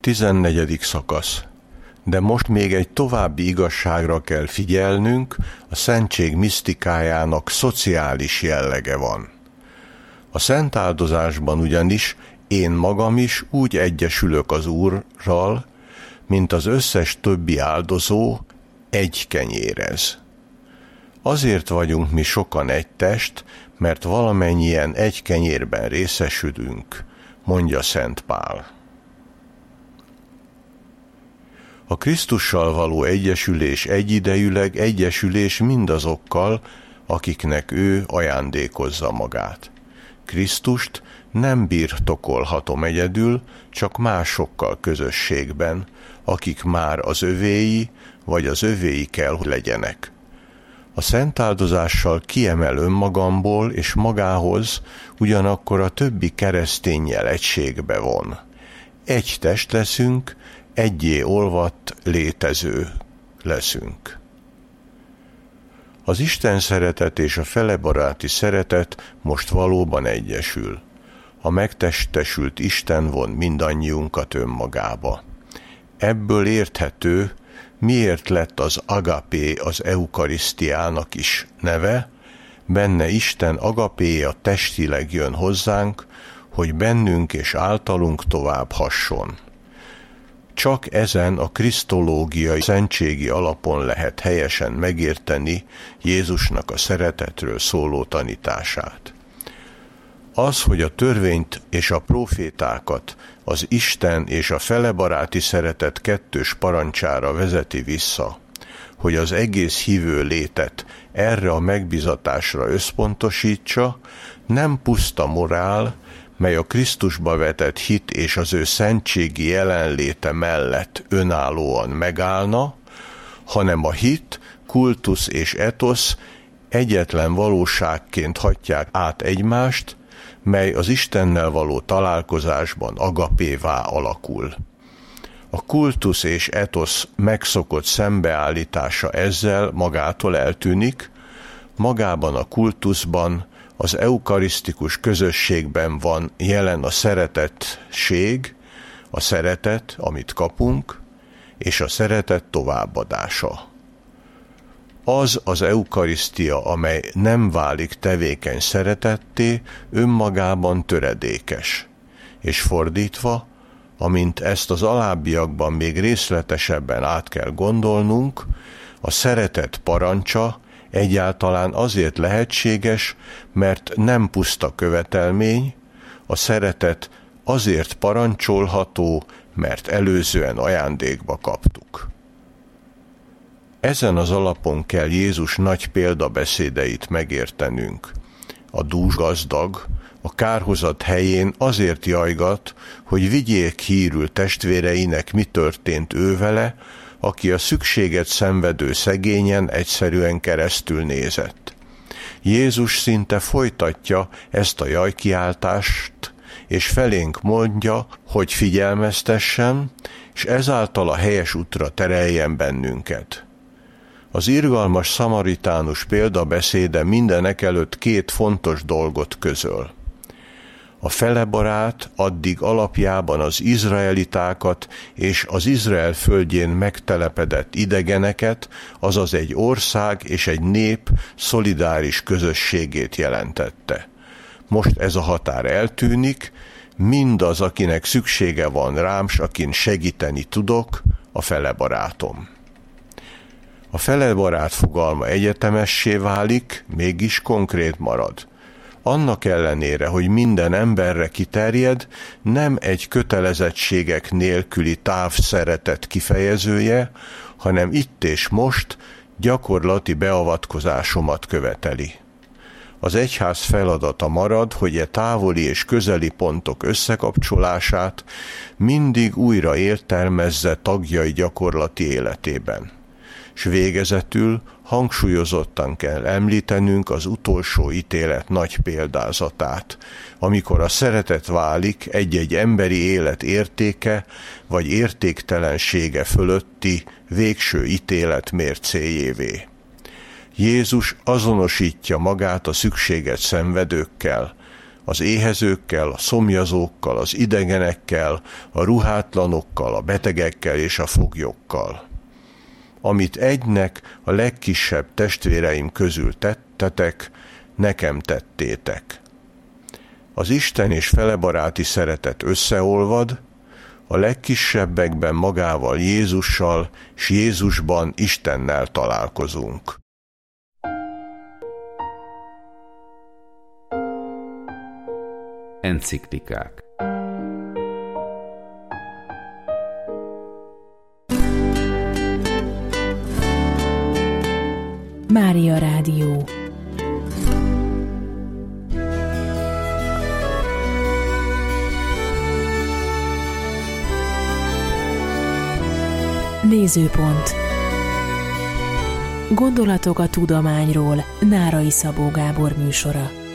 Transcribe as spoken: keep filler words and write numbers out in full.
tizennegyedik szakasz. De most még egy további igazságra kell figyelnünk, a szentség misztikájának szociális jellege van. A szentáldozásban ugyanis én magam is úgy egyesülök az Úrral, mint az összes többi áldozó egy kenyérez. Azért vagyunk mi sokan egy test, mert valamennyien egy kenyérben részesülünk, mondja Szent Pál. A Krisztussal való egyesülés egyidejűleg egyesülés mindazokkal, akiknek ő ajándékozza magát. Krisztust nem birtokolhatom egyedül, csak másokkal közösségben, akik már az övéi, vagy az övéi kell, hogy legyenek. A szentáldozással kiemel önmagamból és magához, ugyanakkor a többi kereszténnyel egységbe von. Egy test leszünk, egyé olvadt létező leszünk. Az Isten szeretet és a felebaráti szeretet most valóban egyesül. A megtestesült Isten von mindannyiunkat önmagába. Ebből érthető, miért lett az agapé az eukarisztiának is neve, benne Isten agapéja testileg jön hozzánk, hogy bennünk és általunk tovább hasson. Csak ezen a krisztológiai szentségi alapon lehet helyesen megérteni Jézusnak a szeretetről szóló tanítását. Az, hogy a törvényt és a prófétákat az Isten és a felebaráti szeretet kettős parancsára vezeti vissza, hogy az egész hívő létet erre a megbizatásra összpontosítsa, nem puszta morál, mely a Krisztusba vetett hit és az ő szentségi jelenléte mellett önállóan megállna, hanem a hit, kultusz és etosz egyetlen valóságként hatják át egymást, mely az Istennel való találkozásban agapévá alakul. A kultusz és etosz megszokott szembeállítása ezzel magától eltűnik, magában a kultuszban, az eukarisztikus közösségben van jelen a szeretettség, a szeretet, amit kapunk, és a szeretet továbbadása. Az az eukarisztia, amely nem válik tevékeny szeretetté, önmagában töredékes. És fordítva, amint ezt az alábbiakban még részletesebben át kell gondolnunk, a szeretet parancsa egyáltalán azért lehetséges, mert nem puszta követelmény, a szeretet azért parancsolható, mert előzően ajándékba kaptuk. Ezen az alapon kell Jézus nagy példabeszédeit megértenünk. A dús gazdag a kárhozat helyén azért jajgat, hogy vigyék hírül testvéreinek, mi történt ővele, aki a szükséget szenvedő szegényen egyszerűen keresztül nézett. Jézus szinte folytatja ezt a jajkiáltást, és felénk mondja, hogy figyelmeztessen, és ezáltal a helyes útra tereljen bennünket. Az irgalmas szamaritánus példabeszéde mindenekelőtt két fontos dolgot közöl. A felebarát addig alapjában az izraelitákat és az Izrael földjén megtelepedett idegeneket, azaz egy ország és egy nép szolidáris közösségét jelentette. Most ez a határ eltűnik, mindaz, akinek szüksége van rám, s akin segíteni tudok, a felebarátom. A felebarát fogalma egyetemessé válik, mégis konkrét marad. Annak ellenére, hogy minden emberre kiterjed, nem egy kötelezettségek nélküli távszeretet kifejezője, hanem itt és most gyakorlati beavatkozásomat követeli. Az egyház feladata marad, hogy e távoli és közeli pontok összekapcsolását mindig újra értelmezze tagjai gyakorlati életében. S végezetül hangsúlyozottan kell említenünk az utolsó ítélet nagy példázatát, amikor a szeretet válik egy-egy emberi élet értéke vagy értéktelensége fölötti végső ítélet mércéjévé. Jézus azonosítja magát a szükséget szenvedőkkel, az éhezőkkel, a szomjazókkal, az idegenekkel, a ruhátlanokkal, a betegekkel és a foglyokkal. Amit egynek, a legkisebb testvéreim közül tettetek, nekem tettétek. Az Isten és felebaráti szeretet összeolvad, a legkisebbekben magával Jézussal, s Jézusban Istennel találkozunk. Enciklikák. Mária Rádió. Nézőpont. Gondolatok a tudományról. Nárai Szabó Gábor műsora.